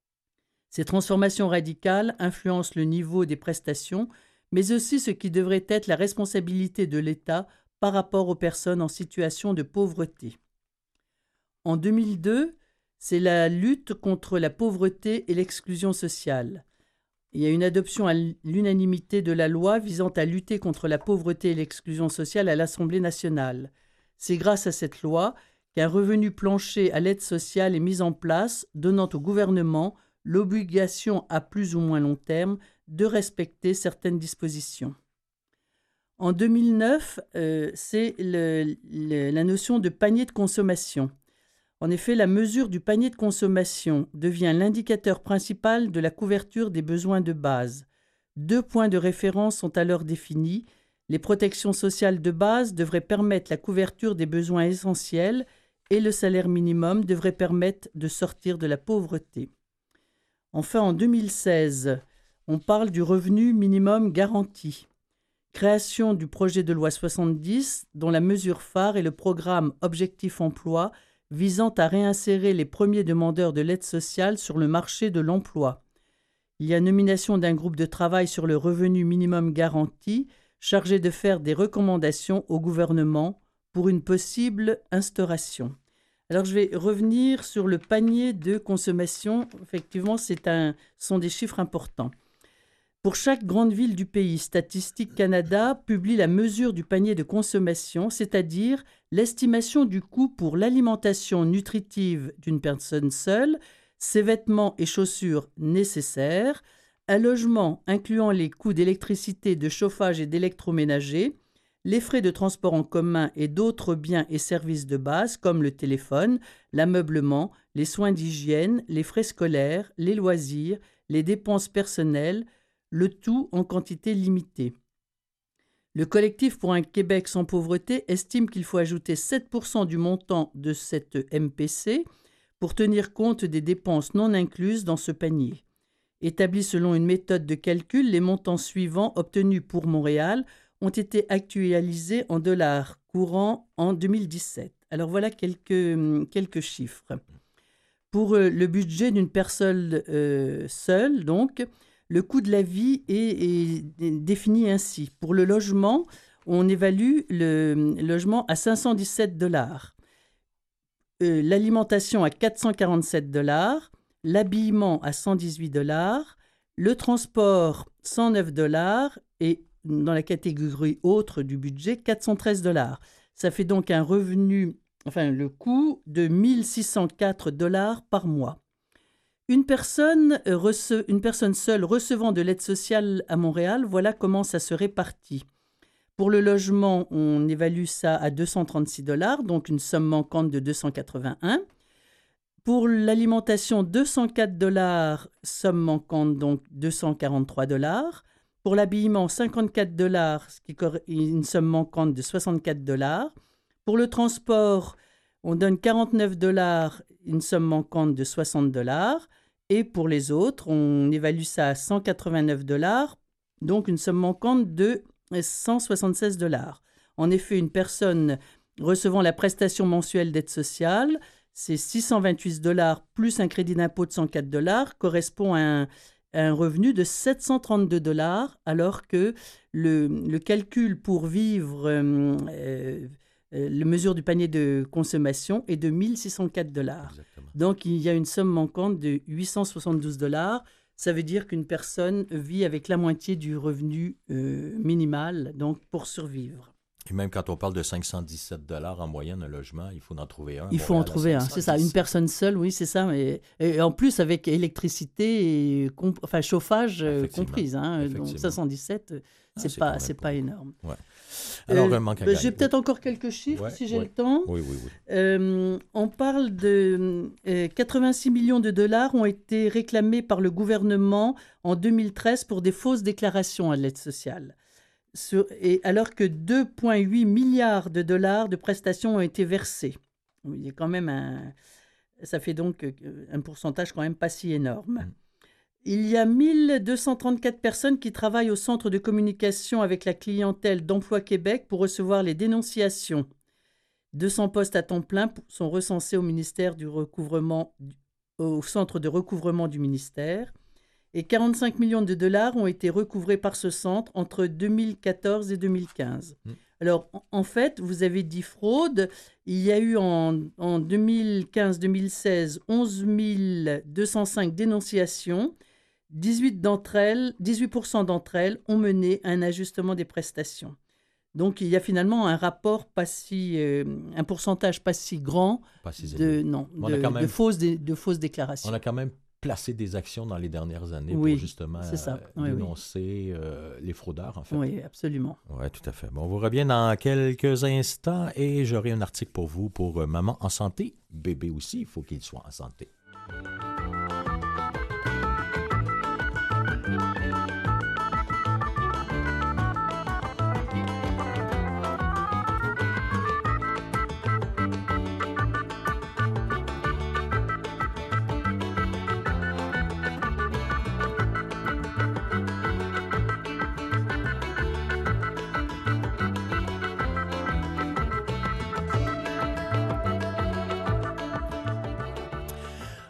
Ces transformations radicales influencent le niveau des prestations, mais aussi ce qui devrait être la responsabilité de l'État par rapport aux personnes en situation de pauvreté. En deux mille deux, c'est la lutte contre la pauvreté et l'exclusion sociale. Il y a une adoption à l'unanimité de la loi visant à lutter contre la pauvreté et l'exclusion sociale à l'Assemblée nationale. C'est grâce à cette loi qu'un revenu plancher à l'aide sociale est mis en place, donnant au gouvernement l'obligation à plus ou moins long terme de respecter certaines dispositions. En deux mille neuf, euh, c'est le, le, la notion de panier de consommation. En effet, la mesure du panier de consommation devient l'indicateur principal de la couverture des besoins de base. Deux points de référence sont alors définis. Les protections sociales de base devraient permettre la couverture des besoins essentiels et le salaire minimum devrait permettre de sortir de la pauvreté. Enfin, en deux mille seize, on parle du revenu minimum garanti. Création du projet de loi soixante-dix, dont la mesure phare est le programme Objectif Emploi, visant à réinsérer les premiers demandeurs de l'aide sociale sur le marché de l'emploi. Il y a nomination d'un groupe de travail sur le revenu minimum garanti, chargé de faire des recommandations au gouvernement pour une possible instauration. Alors, je vais revenir sur le panier de consommation. Effectivement, c'est un, ce sont des chiffres importants. Pour chaque grande ville du pays, Statistique Canada publie la mesure du panier de consommation, c'est-à-dire l'estimation du coût pour l'alimentation nutritive d'une personne seule, ses vêtements et chaussures nécessaires, un logement incluant les coûts d'électricité, de chauffage et d'électroménager, les frais de transport en commun et d'autres biens et services de base comme le téléphone, l'ameublement, les soins d'hygiène, les frais scolaires, les loisirs, les dépenses personnelles, le tout en quantité limitée. Le collectif pour un Québec sans pauvreté estime qu'il faut ajouter sept pour cent du montant de cette M P C pour tenir compte des dépenses non incluses dans ce panier. Établis selon une méthode de calcul, les montants suivants obtenus pour Montréal ont été actualisés en dollars courants en deux mille dix-sept. Alors voilà quelques, quelques chiffres. Pour euh, le budget d'une personne euh, seule, donc, le coût de la vie est, est défini ainsi. Pour le logement, on évalue le logement à cinq cent dix-sept dollars, euh, l'alimentation à quatre cent quarante-sept dollars, l'habillement à cent dix-huit dollars, le transport cent neuf dollars et dans la catégorie autre du budget quatre cent treize dollars. Ça fait donc un revenu, enfin le coût de mille six cent quatre dollars par mois. Une personne, rece- une personne seule recevant de l'aide sociale à Montréal, voilà comment ça se répartit. Pour le logement, on évalue ça à deux cent trente-six dollars, donc une somme manquante de deux cent quatre-vingt-un. Pour l'alimentation, deux cent quatre dollars, somme manquante, donc deux cent quarante-trois dollars. Pour l'habillement, cinquante-quatre dollars, ce qui est une somme manquante de soixante-quatre dollars. Pour le transport, on donne quarante-neuf dollars, une somme manquante de soixante dollars. Et pour les autres, on évalue ça à cent quatre-vingt-neuf dollars, donc une somme manquante de cent soixante-seize dollars. En effet, une personne recevant la prestation mensuelle d'aide sociale, c'est six cent vingt-huit dollars plus un crédit d'impôt de cent quatre dollars, correspond à un, à un revenu de sept cent trente-deux dollars, alors que le, le calcul pour vivre, euh, euh, le mesure du panier de consommation est de mille six cent quatre dollars. Donc, il y a une somme manquante de huit cent soixante-douze dollars. Ça veut dire qu'une personne vit avec la moitié du revenu euh, minimal, donc pour survivre. Et même quand on parle de cinq cent dix-sept dollars en moyenne un logement, il faut en trouver un. Il faut en trouver un, c'est ça. Une personne seule, oui, c'est ça. Mais, et en plus, avec électricité et comp- enfin, chauffage euh, comprise. Hein, donc cinq cent dix-sept, c'est, ah, c'est pas, c'est pas énorme. Ouais. Alors, euh, manque à bah, gagner. J'ai peut-être encore quelques chiffres, ouais, si j'ai ouais. le temps. Oui, oui, oui. Euh, on parle de euh, quatre-vingt-six millions de dollars ont été réclamés par le gouvernement en deux mille treize pour des fausses déclarations à l'aide sociale. Sur, et alors que deux virgule huit milliards de dollars de prestations ont été versés. Il y a quand même un... Ça fait donc un pourcentage quand même pas si énorme. Mmh. Il y a mille deux cent trente-quatre personnes qui travaillent au centre de communication avec la clientèle d'Emploi Québec pour recevoir les dénonciations. deux cents postes à temps plein sont recensés au ministère du recouvrement, au centre de recouvrement du ministère. Et quarante-cinq millions de dollars ont été recouvrés par ce centre entre deux mille quatorze et deux mille quinze. Mmh. Alors, en fait, vous avez dit fraude. Il y a eu en, en deux mille quinze deux mille seize onze mille deux cent cinq dénonciations. dix-huit d'entre elles, dix-huit pour cent d'entre elles ont mené un ajustement des prestations. Donc, il y a finalement un rapport pas si, euh, un pourcentage pas si grand pas si de, non, de, même, de, fausses, de, de fausses déclarations. On a quand même placé des actions dans les dernières années oui, pour justement c'est ça. Euh, oui, dénoncer oui. Euh, les fraudeurs, en fait. Oui, absolument. Oui, tout à fait. Bon, on vous revient dans quelques instants et j'aurai un article pour vous pour euh, Maman en santé. Bébé aussi, il faut qu'il soit en santé.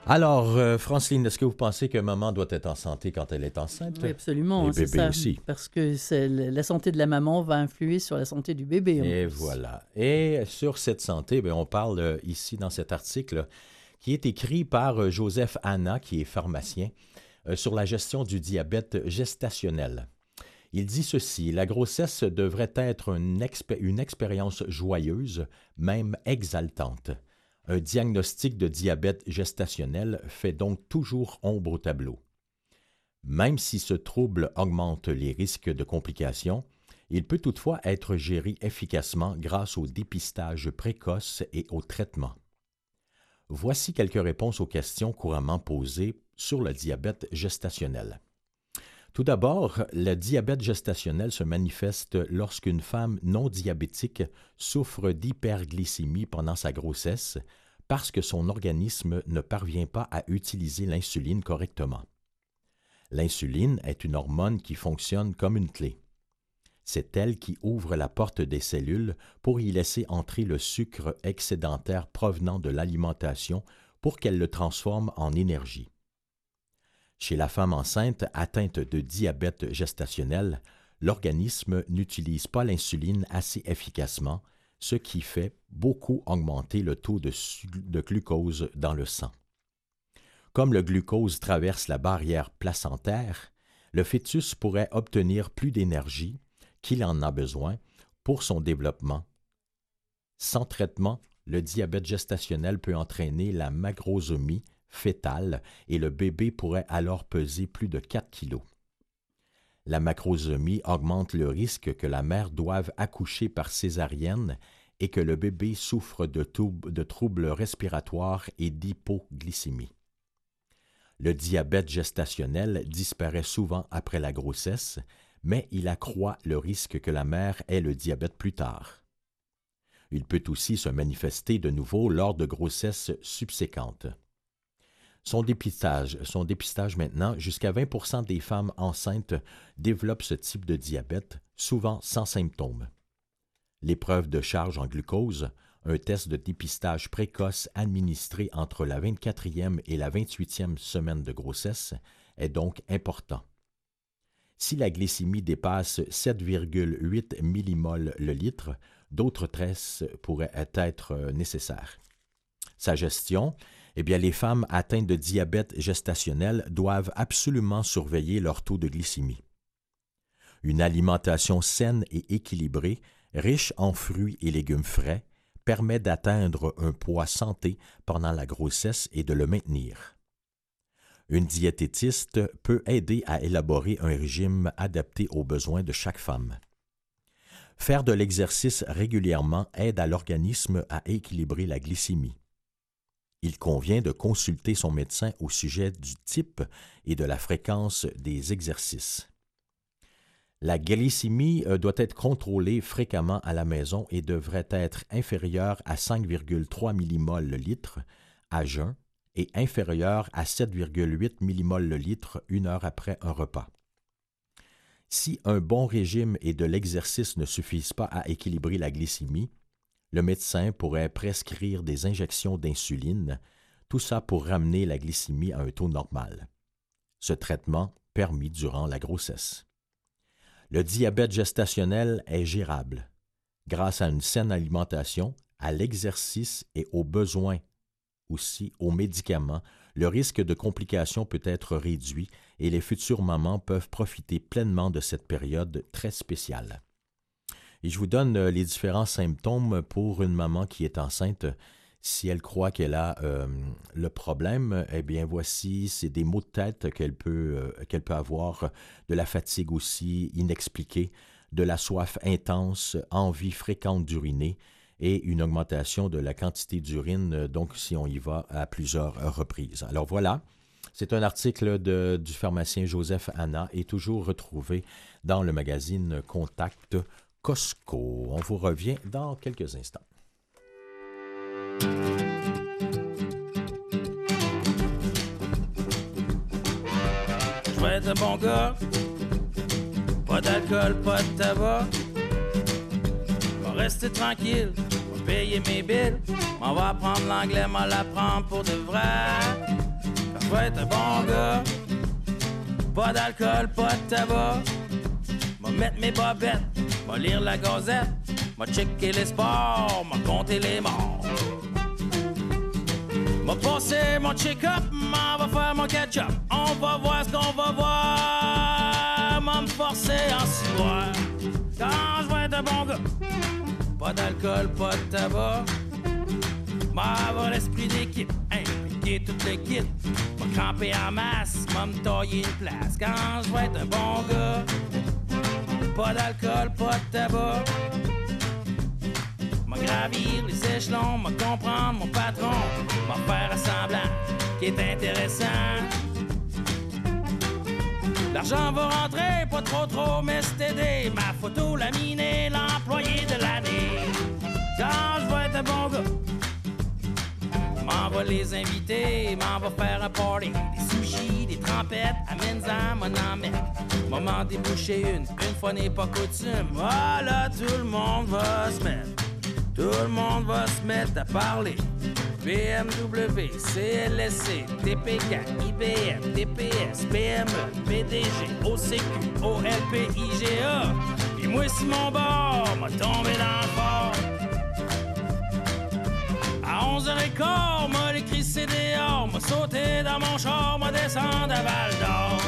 Alors, euh, Franceline, est-ce que vous pensez que maman doit être en santé quand elle est enceinte? Oui, absolument. Les c'est bébés ça, aussi. Parce que c'est, la santé de la maman va influer sur la santé du bébé. en Et plus. voilà. Et sur cette santé, bien, on parle euh, ici dans cet article qui est écrit par euh, Joseph Hanna, qui est pharmacien, euh, sur la gestion du diabète gestationnel. Il dit ceci: la grossesse devrait être une, expé- une expérience joyeuse, même exaltante. Un diagnostic de diabète gestationnel fait donc toujours ombre au tableau. Même si ce trouble augmente les risques de complications, il peut toutefois être géré efficacement grâce au dépistage précoce et au traitement. Voici quelques réponses aux questions couramment posées sur le diabète gestationnel. Tout d'abord, le diabète gestationnel se manifeste lorsqu'une femme non diabétique souffre d'hyperglycémie pendant sa grossesse parce que son organisme ne parvient pas à utiliser l'insuline correctement. L'insuline est une hormone qui fonctionne comme une clé. C'est elle qui ouvre la porte des cellules pour y laisser entrer le sucre excédentaire provenant de l'alimentation pour qu'elle le transforme en énergie. Chez la femme enceinte atteinte de diabète gestationnel, l'organisme n'utilise pas l'insuline assez efficacement, ce qui fait beaucoup augmenter le taux de, de glucose dans le sang. Comme le glucose traverse la barrière placentaire, le fœtus pourrait obtenir plus d'énergie qu'il en a besoin pour son développement. Sans traitement, le diabète gestationnel peut entraîner la macrosomie fétale et le bébé pourrait alors peser plus de quatre kilos. La macrosomie augmente le risque que la mère doive accoucher par césarienne et que le bébé souffre de, toub- de troubles respiratoires et d'hypoglycémie. Le diabète gestationnel disparaît souvent après la grossesse, mais il accroît le risque que la mère ait le diabète plus tard. Il peut aussi se manifester de nouveau lors de grossesses subséquentes. Son dépistage, son dépistage maintenant, jusqu'à vingt pour cent des femmes enceintes développent ce type de diabète, souvent sans symptômes. L'épreuve de charge en glucose, un test de dépistage précoce administré entre la vingt-quatrième et la vingt-huitième semaine de grossesse, est donc important. Si la glycémie dépasse sept virgule huit millimoles le litre, d'autres tests pourraient être nécessaires. Sa gestion, eh bien, les femmes atteintes de diabète gestationnel doivent absolument surveiller leur taux de glycémie. Une alimentation saine et équilibrée, riche en fruits et légumes frais, permet d'atteindre un poids santé pendant la grossesse et de le maintenir. Une diététiste peut aider à élaborer un régime adapté aux besoins de chaque femme. Faire de l'exercice régulièrement aide à l'organisme à équilibrer la glycémie. Il convient de consulter son médecin au sujet du type et de la fréquence des exercices. La glycémie doit être contrôlée fréquemment à la maison et devrait être inférieure à cinq virgule trois millimoles le litre à jeun et inférieure à sept virgule huit millimoles le litre une heure après un repas. Si un bon régime et de l'exercice ne suffisent pas à équilibrer la glycémie, le médecin pourrait prescrire des injections d'insuline, tout ça pour ramener la glycémie à un taux normal. Ce traitement permis durant la grossesse. Le diabète gestationnel est gérable grâce à une saine alimentation, à l'exercice et aux besoins, aussi aux médicaments. Le risque de complications peut être réduit et les futures mamans peuvent profiter pleinement de cette période très spéciale. Et je vous donne les différents symptômes pour une maman qui est enceinte. Si elle croit qu'elle a euh, le problème, eh bien voici, c'est des maux de tête qu'elle peut, euh, qu'elle peut avoir, de la fatigue aussi inexpliquée, de la soif intense, envie fréquente d'uriner et une augmentation de la quantité d'urine, donc si on y va à plusieurs reprises. Alors voilà, c'est un article de, du pharmacien Joseph Hanna et toujours retrouvé dans le magazine Contact Costco. On vous revient dans quelques instants. Je vais être un bon gars, pas d'alcool, pas de tabac. Je vais rester tranquille, je vais payer mes billes. On va apprendre l'anglais, m'en l'apprendre pour de vrai. je vais être un bon gars. Pas d'alcool, pas de tabac. M'a mettre mes bobettes, m'a lire la gazette, m'a checker les sports, m'a compter les morts. M'a passer mon check-up, m'en va faire mon catch-up. On va voir ce qu'on va voir. M'a me forcer en soir. Quand je vais être un bon gars. Pas d'alcool, pas de tabac. M'a avoir l'esprit d'équipe, impliquer toute l'équipe. M'a camper en masse, m'a me tailler une place. Quand je vais être un bon gars. Pas d'alcool, pas de tabac. M'a gravir les échelons, m'a comprendre mon patron, m'a faire un semblant qui est intéressant. L'argent va rentrer, pas trop trop, mais c'est aidé. Ma photo laminée, l'employé de l'année. Quand je vais être un bon gars, m'en va les inviter, m'en va faire un party. Des sushis, des trempettes, amène-en, m'en en mettre. Moment déboucher une, une fois n'est pas coutume. Voilà, tout le monde va se mettre. Tout le monde va se mettre à parler. B M W, C L S C, T P K, I B M, D P S, P M E, P D G, O C Q, O L P, I G A. Puis moi, si mon bord m'a tombé dans le fort. À onze heures quinze, m'a écrit C D A, m'a sauté dans mon char, m'a descendu à Val d'Or.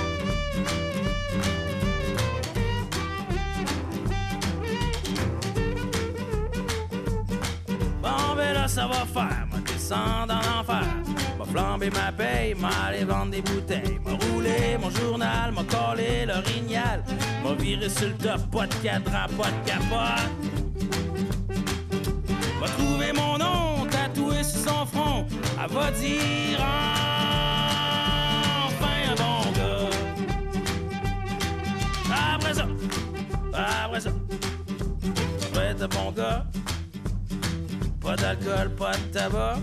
Bon, ben là, ça va faire, m'a descendre dans l'enfer. M'a flambé ma paye, m'a allé vendre des bouteilles. M'a roulé mon journal, m'a collé l'orignal. M'a viré sur le top, pas de cadran, pas de capote. M'a trouvé mon nom, tatoué sur son front. Elle va dire enfin un bon gars. Après ça, après ça, je vais être un bon gars. Pas d'alcool, pas de tabac.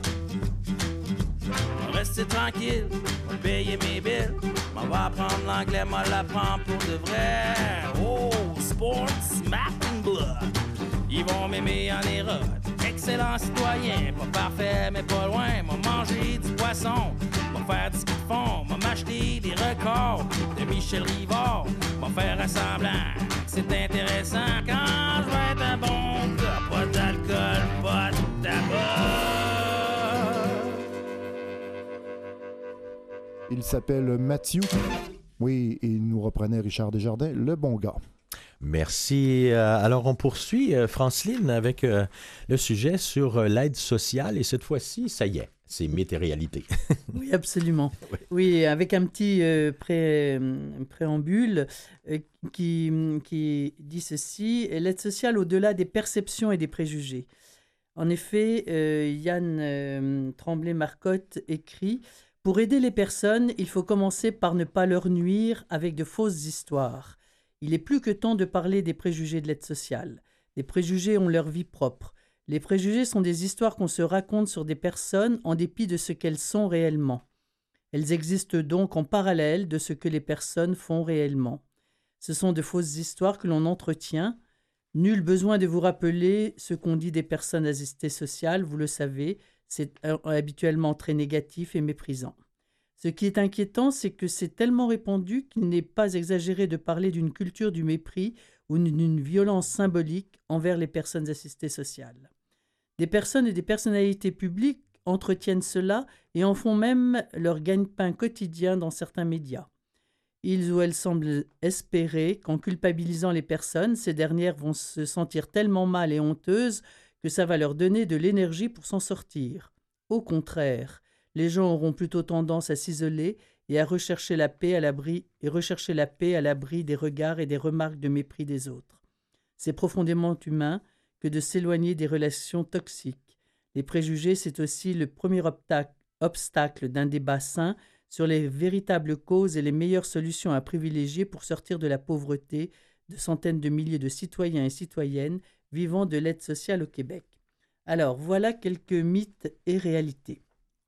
Rester tranquille, va payer mes billes. M'en va apprendre l'anglais, m'en l'apprendre pour de vrai. Oh, sports, math and blood. Ils vont m'aimer en érode. Excellent citoyen, pas parfait mais pas loin. M'a mangé du poisson, m'a faire du ski de fond. M'a m'acheter des records de Michel Rivard. M'a faire un semblant, c'est intéressant. Quand je vais être un bon gars, pas d'alcool, pas de tabac. Il s'appelle Mathieu. Oui, et il nous reprenait Richard Desjardins, le bon gars. Merci. Euh, alors, on poursuit, euh, Franceline, avec euh, le sujet sur euh, l'aide sociale. Et cette fois-ci, ça y est, c'est mythe et réalité. Oui, absolument. Oui. Oui, avec un petit euh, pré, préambule euh, qui, qui dit ceci. L'aide sociale au-delà des perceptions et des préjugés. En effet, euh, Yann euh, Tremblay-Marcotte écrit « Pour aider les personnes, il faut commencer par ne pas leur nuire avec de fausses histoires. Il est plus que temps de parler des préjugés de l'aide sociale. Les préjugés ont leur vie propre. Les préjugés sont des histoires qu'on se raconte sur des personnes en dépit de ce qu'elles sont réellement. Elles existent donc en parallèle de ce que les personnes font réellement. Ce sont de fausses histoires que l'on entretient. Nul besoin de vous rappeler ce qu'on dit des personnes assistées sociales, vous le savez, c'est habituellement très négatif et méprisant. Ce qui est inquiétant, c'est que c'est tellement répandu qu'il n'est pas exagéré de parler d'une culture du mépris ou d'une violence symbolique envers les personnes assistées sociales. Des personnes et des personnalités publiques entretiennent cela et en font même leur gagne-pain quotidien dans certains médias. Ils ou elles semblent espérer qu'en culpabilisant les personnes, ces dernières vont se sentir tellement mal et honteuses que ça va leur donner de l'énergie pour s'en sortir. Au contraire, les gens auront plutôt tendance à s'isoler et à rechercher la paix à l'abri et rechercher la paix à l'abri des regards et des remarques de mépris des autres. C'est profondément humain que de s'éloigner des relations toxiques. Les préjugés, c'est aussi le premier obstacle, obstacle d'un débat sain sur les véritables causes et les meilleures solutions à privilégier pour sortir de la pauvreté de centaines de milliers de citoyens et citoyennes vivant de l'aide sociale au Québec. Alors, voilà quelques mythes et réalités.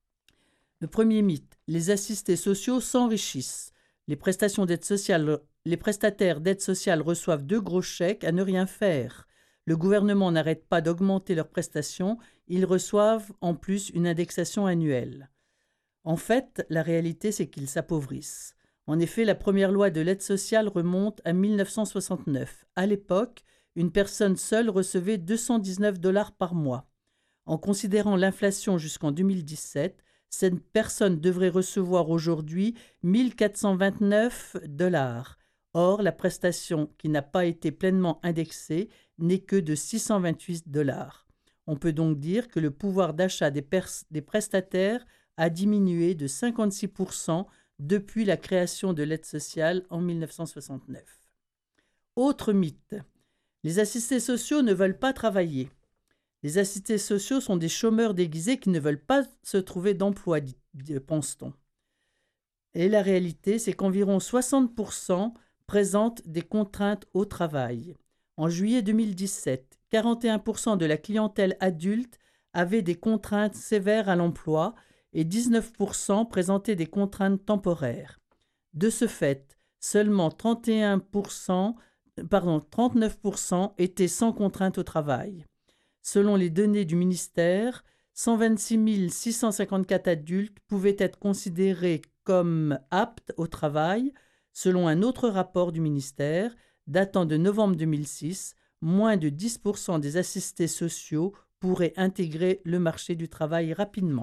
Le premier mythe, les assistés sociaux s'enrichissent. Les prestations d'aide sociale, les prestataires d'aide sociale reçoivent deux gros chèques à ne rien faire. Le gouvernement n'arrête pas d'augmenter leurs prestations, ils reçoivent en plus une indexation annuelle. En fait, la réalité, c'est qu'ils s'appauvrissent. En effet, la première loi de l'aide sociale remonte à mille neuf cent soixante-neuf. À l'époque, une personne seule recevait deux cent dix-neuf dollars par mois. En considérant l'inflation jusqu'en deux mille dix-sept, cette personne devrait recevoir aujourd'hui mille quatre cent vingt-neuf dollars. Or, la prestation qui n'a pas été pleinement indexée n'est que de six cent vingt-huit dollars. On peut donc dire que le pouvoir d'achat des, pers- des prestataires a diminué de cinquante-six pour cent depuis la création de l'aide sociale en mille neuf cent soixante-neuf. Autre mythe, les assistés sociaux ne veulent pas travailler. Les assistés sociaux sont des chômeurs déguisés qui ne veulent pas se trouver d'emploi, dit- pense-t-on. Et la réalité, c'est qu'environ soixante pour cent présentent des contraintes au travail. En juillet deux mille dix-sept, quarante et un pour cent de la clientèle adulte avait des contraintes sévères à l'emploi et dix-neuf pour cent présentaient des contraintes temporaires. De ce fait, seulement trente et un pour cent, pardon, trente-neuf pour cent étaient sans contrainte au travail. Selon les données du ministère, cent vingt-six mille six cent cinquante-quatre adultes pouvaient être considérés comme aptes au travail. Selon un autre rapport du ministère, datant de novembre deux mille six, moins de dix pour cent des assistés sociaux pourraient intégrer le marché du travail rapidement.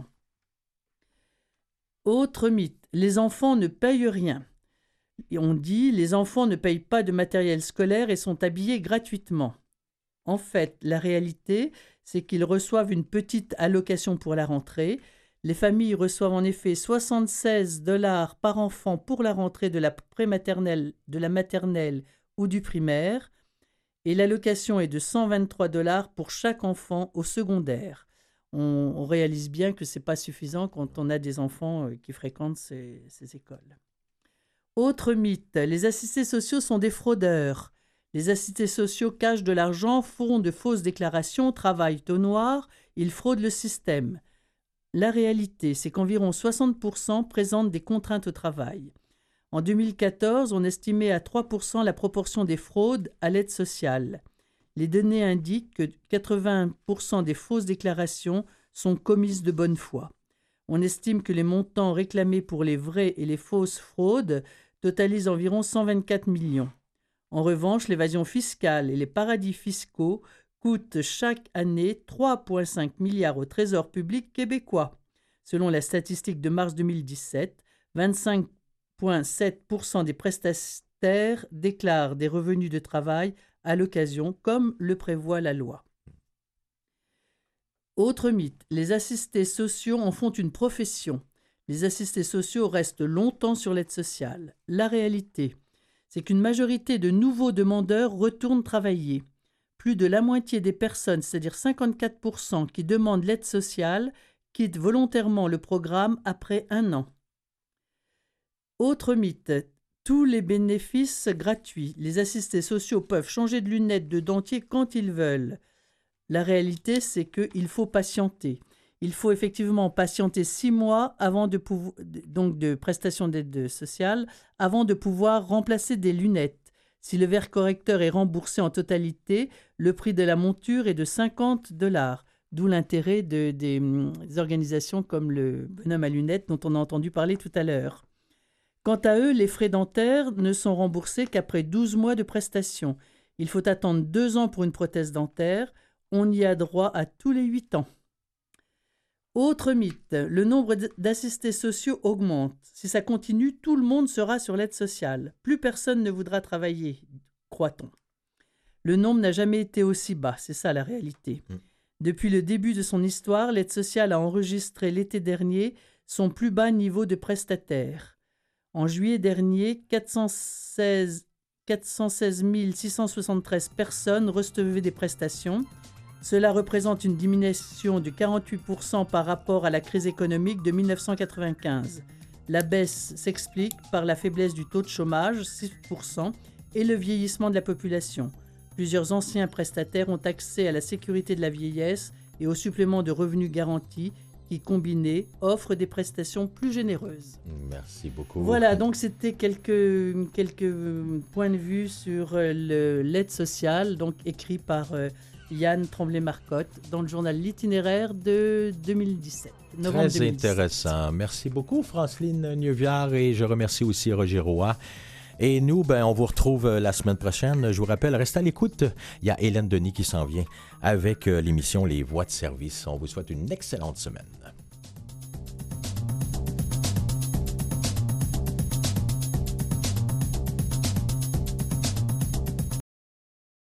Autre mythe, les enfants ne payent rien. Et on dit les enfants ne payent pas de matériel scolaire et sont habillés gratuitement. En fait, la réalité, c'est qu'ils reçoivent une petite allocation pour la rentrée. Les familles reçoivent en effet soixante-seize dollars par enfant pour la rentrée de la prématernelle, de la maternelle ou du primaire, et l'allocation est de cent vingt-trois dollars pour chaque enfant au secondaire. On, on réalise bien que ce n'est pas suffisant quand on a des enfants qui fréquentent ces, ces écoles. Autre mythe, les assistés sociaux sont des fraudeurs. Les assistés sociaux cachent de l'argent, font de fausses déclarations, travaillent au noir, ils fraudent le système. La réalité, c'est qu'environ soixante pour cent présentent des contraintes au travail. En deux mille quatorze, on estimait à trois pour cent la proportion des fraudes à l'aide sociale. Les données indiquent que quatre-vingts pour cent des fausses déclarations sont commises de bonne foi. On estime que les montants réclamés pour les vraies et les fausses fraudes totalisent environ cent vingt-quatre millions. En revanche, l'évasion fiscale et les paradis fiscaux coûtent chaque année trois virgule cinq milliards au trésor public québécois. Selon la statistique de mars deux mille dix-sept, vingt-cinq virgule sept pour cent des prestataires déclarent des revenus de travail à l'occasion, comme le prévoit la loi. Autre mythe, les assistés sociaux en font une profession. Les assistés sociaux restent longtemps sur l'aide sociale. La réalité, c'est qu'une majorité de nouveaux demandeurs retournent travailler. Plus de la moitié des personnes, c'est-à-dire cinquante-quatre pour cent qui demandent l'aide sociale, quittent volontairement le programme après un an. Autre mythe, tous les bénéfices gratuits. Les assistés sociaux peuvent changer de lunettes, de dentier quand ils veulent. La réalité, c'est qu'il faut patienter. Il faut effectivement patienter six mois avant de pouvoir, donc de prestations d'aide sociale, avant de pouvoir remplacer des lunettes. Si le verre correcteur est remboursé en totalité, le prix de la monture est de cinquante dollars, d'où l'intérêt de, des, des organisations comme le bonhomme à lunettes dont on a entendu parler tout à l'heure. Quant à eux, les frais dentaires ne sont remboursés qu'après douze mois de prestations. Il faut attendre deux ans pour une prothèse dentaire. On y a droit à tous les huit ans. Autre mythe, le nombre d'assistés sociaux augmente. Si ça continue, tout le monde sera sur l'aide sociale. Plus personne ne voudra travailler, croit-on. Le nombre n'a jamais été aussi bas, c'est ça la réalité. Mmh. Depuis le début de son histoire, l'aide sociale a enregistré l'été dernier son plus bas niveau de prestataires. En juillet dernier, quatre cent seize mille six cent soixante-treize personnes recevaient des prestations. Cela représente une diminution de quarante-huit pour cent par rapport à la crise économique de mille neuf cent quatre-vingt-quinze. La baisse s'explique par la faiblesse du taux de chômage, six pour cent, et le vieillissement de la population. Plusieurs anciens prestataires ont accès à la sécurité de la vieillesse et au supplément de revenus garantis qui, combinés, offrent des prestations plus généreuses. Merci beaucoup. Voilà, donc c'était quelques, quelques points de vue sur le, l'aide sociale, donc écrit par... Euh, Yann Tremblay-Marcotte, dans le journal L'Itinéraire de deux mille dix-sept. Novembre Très deux mille dix-sept. intéressant. Merci beaucoup, Franceline Neuviard, et je remercie aussi Roger Roy. Et nous, ben, on vous retrouve la semaine prochaine. Je vous rappelle, restez à l'écoute. Il y a Hélène Denis qui s'en vient avec l'émission Les Voix de service. On vous souhaite une excellente semaine.